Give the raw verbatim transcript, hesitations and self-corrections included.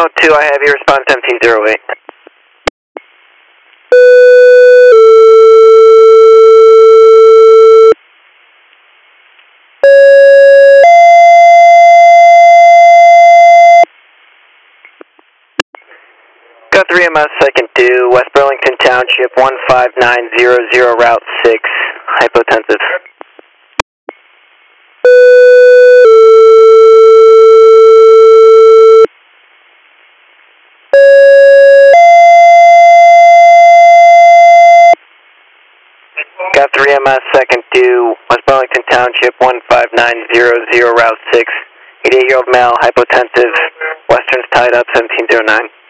oh two, I have you, respond seventeen oh eight. Got three M S second due, West Burlington Township, one five nine zero zero, Route six, hypotensive. Got three M S second due, West Burlington Township, one five nine zero zero, Route six, eighty-eight-year-old male, hypotensive, Western's tied up, seventeen oh nine.